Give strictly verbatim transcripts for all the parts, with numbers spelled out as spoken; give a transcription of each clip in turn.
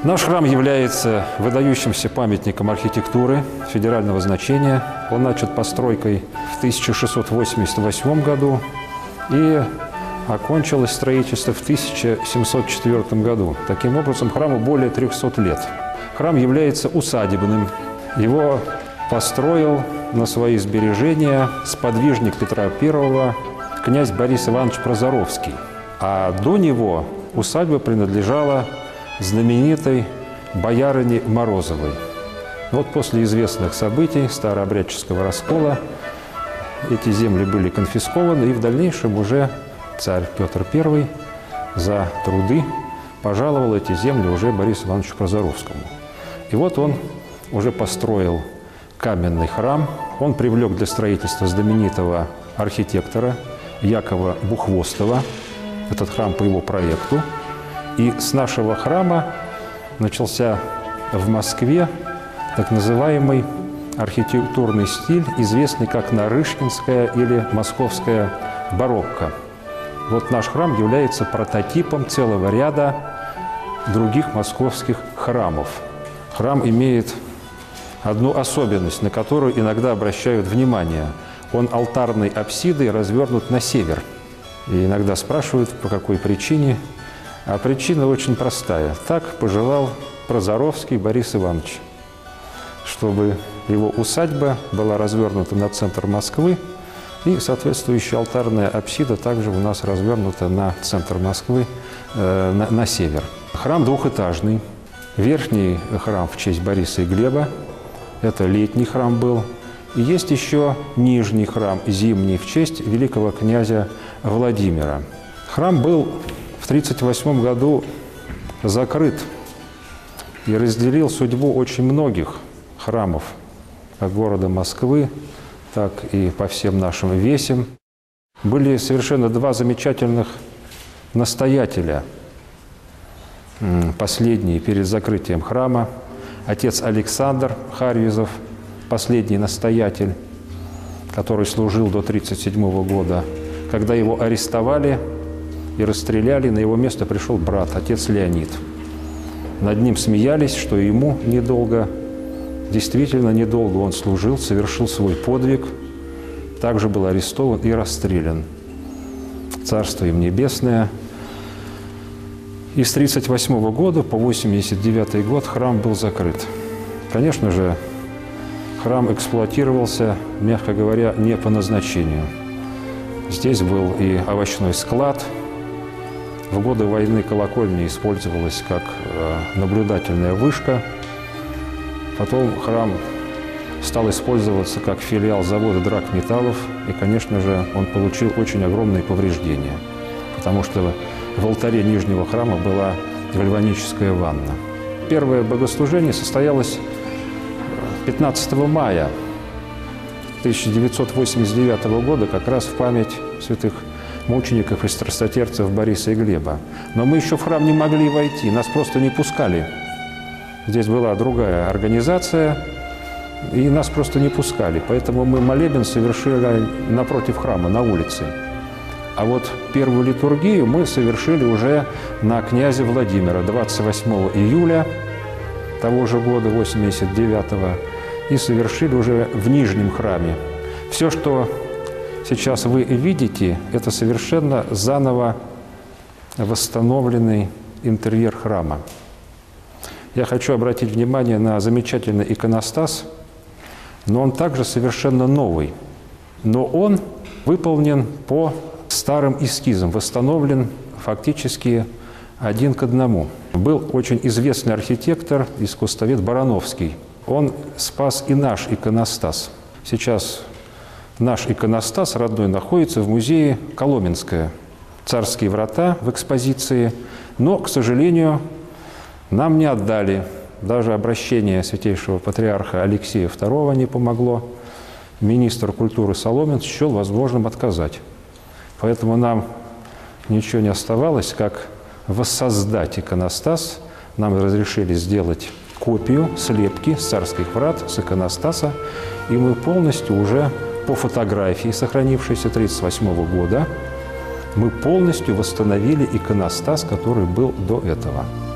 Наш храм является выдающимся памятником архитектуры федерального значения. Он начат постройкой в тысяча шестьсот восемьдесят восьмом году и окончилось строительство в тысяча семьсот четвёртом году. Таким образом, храму более трёхсот лет. Храм является усадебным. Его построил на свои сбережения сподвижник Петра Первого, князь Борис Иванович Прозоровский. А до него усадьба принадлежала знаменитой боярине Морозовой. Вот после известных событий старообрядческого раскола эти земли были конфискованы, и в дальнейшем уже царь Петр Первый за труды пожаловал эти земли уже Борису Ивановичу Прозоровскому. И вот он уже построил каменный храм. Он привлек для строительства знаменитого архитектора Якова Бухвостова. Этот храм по его проекту. И с нашего храма начался в Москве так называемый архитектурный стиль, известный как Нарышкинская или Московская барокко. Вот наш храм является прототипом целого ряда других московских храмов. Храм имеет одну особенность, на которую иногда обращают внимание. Он алтарной апсидой развернут на север. И иногда спрашивают, по какой причине. А причина очень простая. Так пожелал Прозоровский Борис Иванович, чтобы его усадьба была развернута на центр Москвы, и соответствующая алтарная апсида также у нас развернута на центр Москвы, э, на, на север. Храм двухэтажный. Верхний храм в честь Бориса и Глеба. Это летний храм был. И есть еще нижний храм, зимний, в честь великого князя Владимира. Храм был в тридцать восьмом году закрыт и разделил судьбу очень многих храмов, как города Москвы, так и по всем нашим весям. Были совершенно два замечательных настоятеля, последний перед закрытием храма, отец Александр Харвизов, последний настоятель, который служил до тридцать седьмого года. Когда его арестовали и расстреляли, на его место пришел брат, отец Леонид. Над ним смеялись, что ему недолго, действительно недолго он служил, совершил свой подвиг, также был арестован и расстрелян. Царство им небесное. И с тридцать восьмого года по восемьдесят девятый год храм был закрыт. Конечно же, храм эксплуатировался, мягко говоря, не по назначению. Здесь был и овощной склад. В годы войны колокольня использовалась как наблюдательная вышка. Потом храм стал использоваться как филиал завода драгметаллов. И, конечно же, он получил очень огромные повреждения, потому что в алтаре нижнего храма была гальваническая ванна. Первое богослужение состоялось пятнадцатого мая тысяча девятьсот восемьдесят девятого года, как раз в память святых мучеников и страстотерпцев Бориса и Глеба. Но мы еще в храм не могли войти, нас просто не пускали. Здесь была другая организация, и нас просто не пускали. Поэтому мы молебен совершили напротив храма, на улице. А вот первую литургию мы совершили уже на князя Владимира двадцать восьмого июля того же года, восемьдесят девятого, и совершили уже в нижнем храме. Все, что сейчас вы видите, это совершенно заново восстановленный интерьер храма. Я хочу обратить внимание на замечательный иконостас, но он также совершенно новый. Но он выполнен по старым эскизам, восстановлен фактически один к одному. Был очень известный архитектор, искусствовед Барановский. Он спас и наш иконостас. Сейчас наш иконостас родной находится в музее Коломенское. Царские врата в экспозиции. Но, к сожалению, нам не отдали. Даже обращение святейшего патриарха Алексея второго не помогло. Министр культуры Соломин счел возможным отказать. Поэтому нам ничего не оставалось, как воссоздать иконостас. Нам разрешили сделать копию, слепки с царских врат, с иконостаса. И мы полностью уже по фотографии, сохранившейся тридцать восьмого года, мы полностью восстановили иконостас, который был до этого.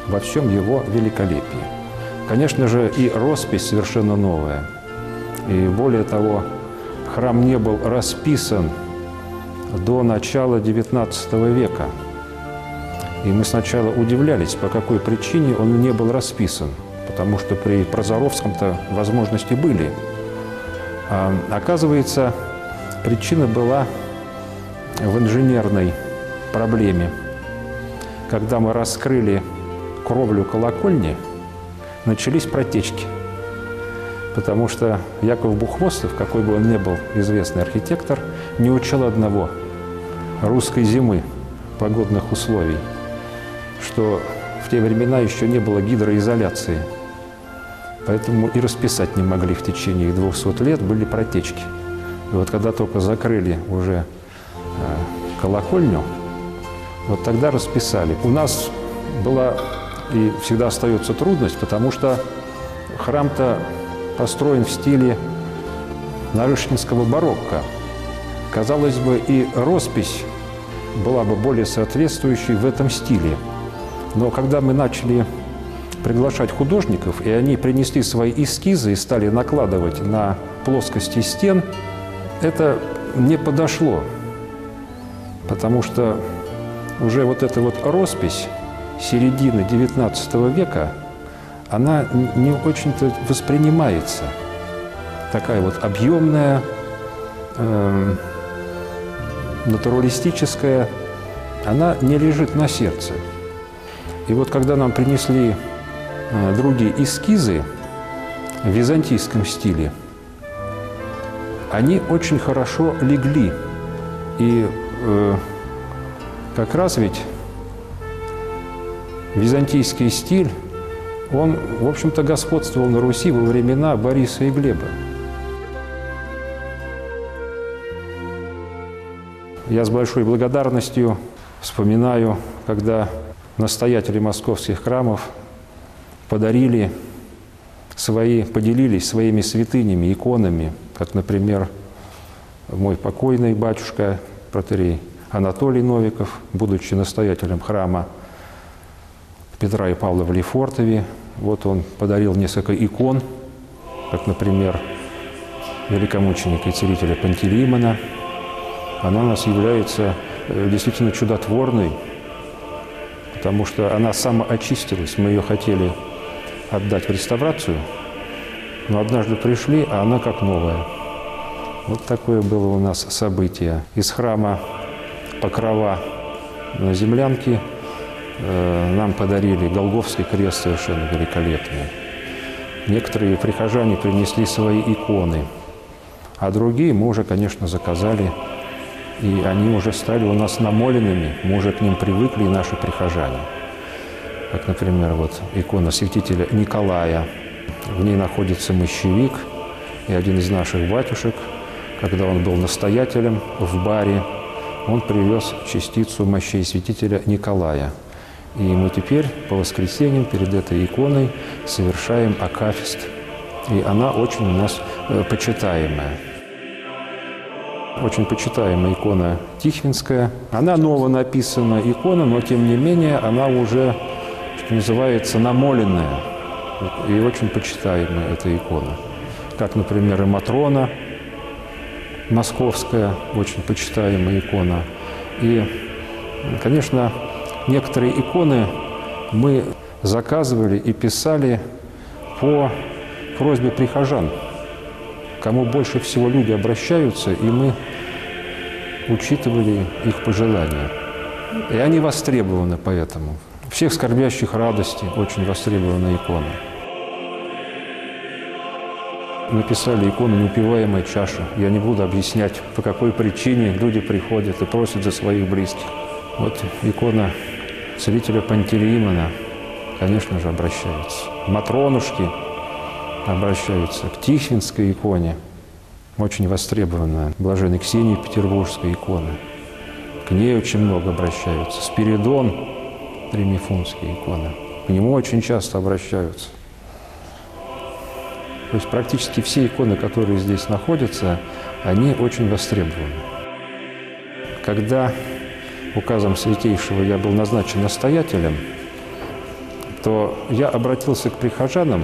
во всем его великолепии. Конечно же, и роспись совершенно новая. И более того, храм не был расписан до начала девятнадцатого века. И мы сначала удивлялись, по какой причине он не был расписан, потому что при Прозоровском-то возможности были. А, оказывается, причина была в инженерной проблеме. Когда мы раскрыли кровлю колокольни, начались протечки. Потому что Яков Бухвостов, какой бы он ни был известный архитектор, не учел одного – русской зимы, погодных условий, что в те времена еще не было гидроизоляции. Поэтому и расписать не могли в течение двухсот лет, были протечки. И вот когда только закрыли уже э, колокольню, вот тогда расписали. У нас была и всегда остается трудность, потому что храм-то построен в стиле нарышкинского барокко. Казалось бы, и роспись была бы более соответствующей в этом стиле. Но когда мы начали приглашать художников, и они принесли свои эскизы и стали накладывать на плоскости стен, это не подошло, потому что уже вот эта вот роспись середины девятнадцатого века, она не очень-то воспринимается. Такая вот объемная, э, натуралистическая, она не лежит на сердце. И вот когда нам принесли э, другие эскизы в византийском стиле, они очень хорошо легли. И э, как раз ведь византийский стиль, он, в общем-то, господствовал на Руси во времена Бориса и Глеба. Я с большой благодарностью вспоминаю, когда настоятели московских храмов подарили свои, поделились своими святынями, иконами, как, например, мой покойный батюшка, протоиерей Анатолий Новиков, будучи настоятелем храма Петра и Павла в Лефортове. Вот он подарил несколько икон, как, например, великомученика и целителя Пантелеймона. Она у нас является действительно чудотворной, потому что она самоочистилась. Мы ее хотели отдать в реставрацию, но однажды пришли, а она как новая. Вот такое было у нас событие. Из храма Покрова на землянке нам подарили Голгофский крест совершенно великолепный. Некоторые прихожане принесли свои иконы, а другие мы уже, конечно, заказали, и они уже стали у нас намоленными, мы уже к ним привыкли, и наши прихожане. Как, например, вот икона святителя Николая. В ней находится мощевик, и один из наших батюшек, когда он был настоятелем в баре, он привез частицу мощей святителя Николая. И мы теперь по воскресеньям перед этой иконой совершаем акафист. И она очень у нас э, почитаемая. Очень почитаемая икона Тихвинская. Она ново написана икона, но тем не менее она уже, что называется, намоленная. И очень почитаемая эта икона. Как, например, и Матрона Московская, очень почитаемая икона. И, конечно, некоторые иконы мы заказывали и писали по просьбе прихожан, кому больше всего люди обращаются, и мы учитывали их пожелания. И они востребованы поэтому. Всех скорбящих радости очень востребована икона. Написали икону «Неупиваемая чаша». Я не буду объяснять, по какой причине люди приходят и просят за своих близких. Вот икона целителя Пантелеймона, конечно же, обращаются. Матронушки обращаются к Тихвинской иконе, очень востребованная. Блаженной Ксении Петербургской иконы. К ней очень много обращаются. Спиридон Тремифунские иконы. К нему очень часто обращаются. То есть практически все иконы, которые здесь находятся, они очень востребованы. Когда указом Святейшего я был назначен настоятелем, то я обратился к прихожанам,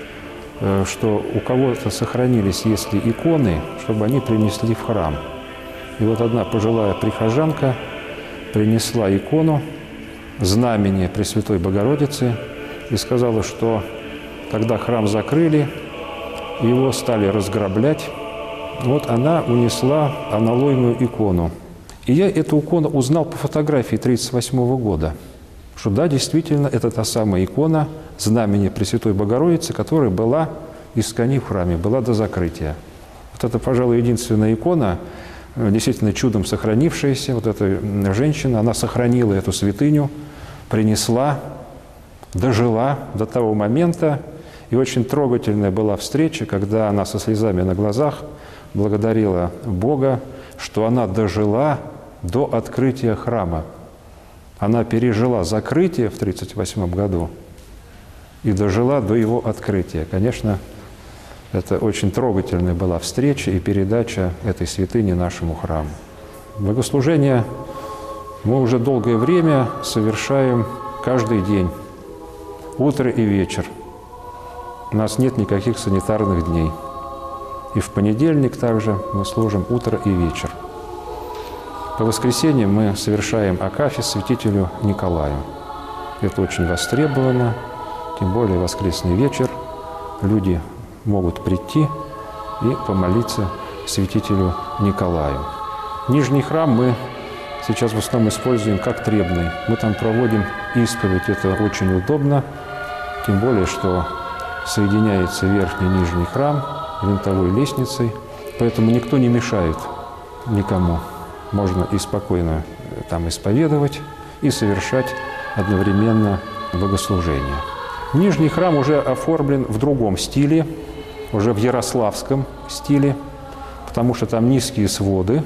что у кого-то сохранились, если иконы, чтобы они принесли в храм. И вот одна пожилая прихожанка принесла икону, знамение Пресвятой Богородицы, и сказала, что когда храм закрыли, его стали разграблять, вот она унесла аналойную икону. И я эту икону узнал по фотографии тысяча девятьсот тридцать восьмого года, что да, действительно, это та самая икона, знамение Пресвятой Богородицы, которая была из ткани в храме, была до закрытия. Вот это, пожалуй, единственная икона, действительно чудом сохранившаяся. Вот эта женщина, она сохранила эту святыню, принесла, дожила до того момента. И очень трогательная была встреча, когда она со слезами на глазах благодарила Бога, что она дожила до открытия храма. Она пережила закрытие в тысяча девятьсот тридцать восьмом году и дожила до его открытия. Конечно, это очень трогательная была встреча и передача этой святыни нашему храму. Богослужение мы уже долгое время совершаем каждый день, утро и вечер. У нас нет никаких санитарных дней. И в понедельник также мы служим утро и вечер. По воскресеньям мы совершаем акафист святителю Николаю. Это очень востребовано, тем более воскресный вечер. Люди могут прийти и помолиться святителю Николаю. Нижний храм мы сейчас в основном используем как требный. Мы там проводим исповедь, это очень удобно, тем более, что соединяется верхний и нижний храм винтовой лестницей, поэтому никто не мешает никому. Можно и спокойно там исповедовать, и совершать одновременно богослужение. Нижний храм уже оформлен в другом стиле, уже в ярославском стиле, потому что там низкие своды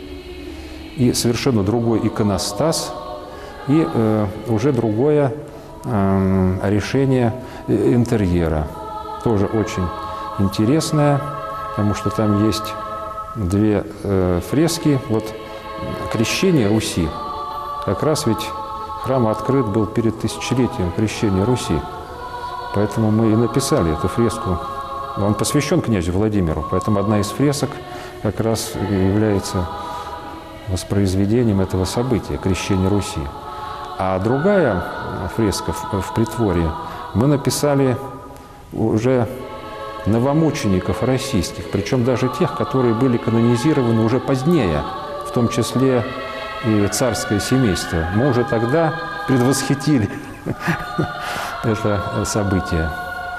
и совершенно другой иконостас, и э, уже другое э, решение интерьера. Тоже очень интересное, потому что там есть две э, фрески. Вот крещение Руси, как раз ведь храм открыт был перед тысячелетием крещения Руси. Поэтому мы и написали эту фреску. Он посвящен князю Владимиру, поэтому одна из фресок как раз является воспроизведением этого события, крещения Руси. А другая фреска в, в притворе мы написали уже новомучеников российских, причем даже тех, которые были канонизированы уже позднее, в том числе и царское семейство. Мы уже тогда предвосхитили это событие.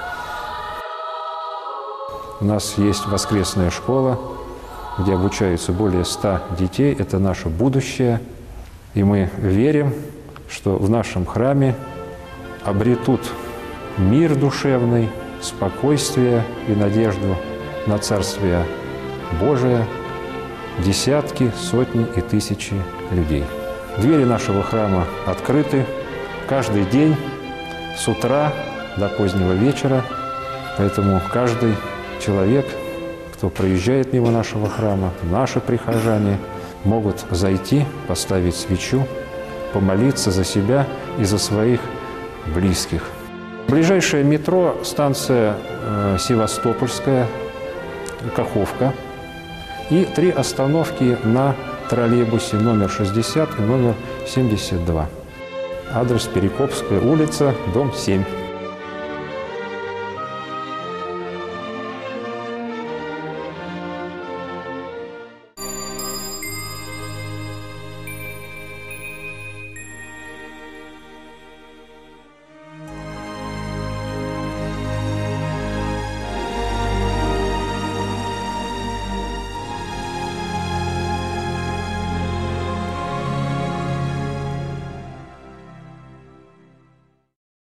У нас есть воскресная школа, где обучаются более ста детей. Это наше будущее. И мы верим, что в нашем храме обретут мир душевный, спокойствие и надежду на Царствие Божие десятки, сотни и тысячи людей. Двери нашего храма открыты каждый день с утра до позднего вечера, поэтому каждый человек, кто проезжает мимо нашего храма, наши прихожане, могут зайти, поставить свечу, помолиться за себя и за своих близких. Ближайшее метро – станция э, Севастопольская, Каховка, и три остановки на троллейбусе номер шестьдесят и номер семьдесят два. Адрес Перекопская улица, дом семь.